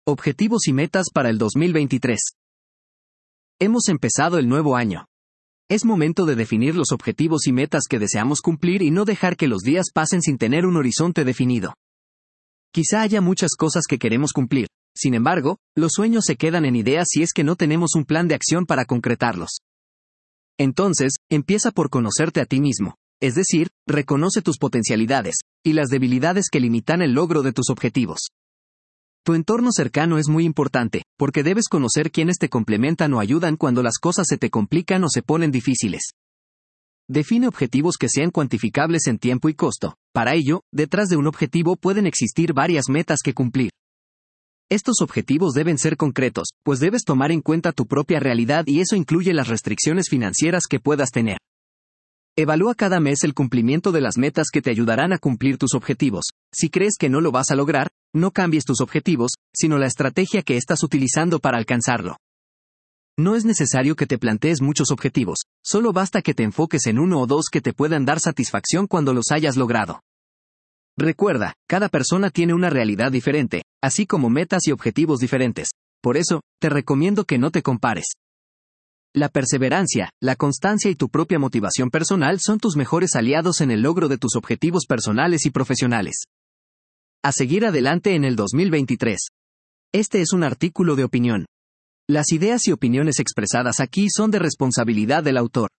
Objetivos y metas para el 2023. Hemos empezado el nuevo año. Es momento de definir los objetivos y metas que deseamos cumplir y no dejar que los días pasen sin tener un horizonte definido. Quizá haya muchas cosas que queremos cumplir, sin embargo, los sueños se quedan en ideas si es que no tenemos un plan de acción para concretarlos. Entonces, empieza por conocerte a ti mismo, es decir, reconoce tus potencialidades y las debilidades que limitan el logro de tus objetivos. Tu entorno cercano es muy importante, porque debes conocer quiénes te complementan o ayudan cuando las cosas se te complican o se ponen difíciles. Define objetivos que sean cuantificables en tiempo y costo. Para ello, detrás de un objetivo pueden existir varias metas que cumplir. Estos objetivos deben ser concretos, pues debes tomar en cuenta tu propia realidad y eso incluye las restricciones financieras que puedas tener. Evalúa cada mes el cumplimiento de las metas que te ayudarán a cumplir tus objetivos. Si crees que no lo vas a lograr, no cambies tus objetivos, sino la estrategia que estás utilizando para alcanzarlo. No es necesario que te plantees muchos objetivos, solo basta que te enfoques en uno o dos que te puedan dar satisfacción cuando los hayas logrado. Recuerda, cada persona tiene una realidad diferente, así como metas y objetivos diferentes. Por eso, te recomiendo que no te compares. La perseverancia, la constancia y tu propia motivación personal son tus mejores aliados en el logro de tus objetivos personales y profesionales. A seguir adelante en el 2023. Este es un artículo de opinión. Las ideas y opiniones expresadas aquí son de responsabilidad del autor.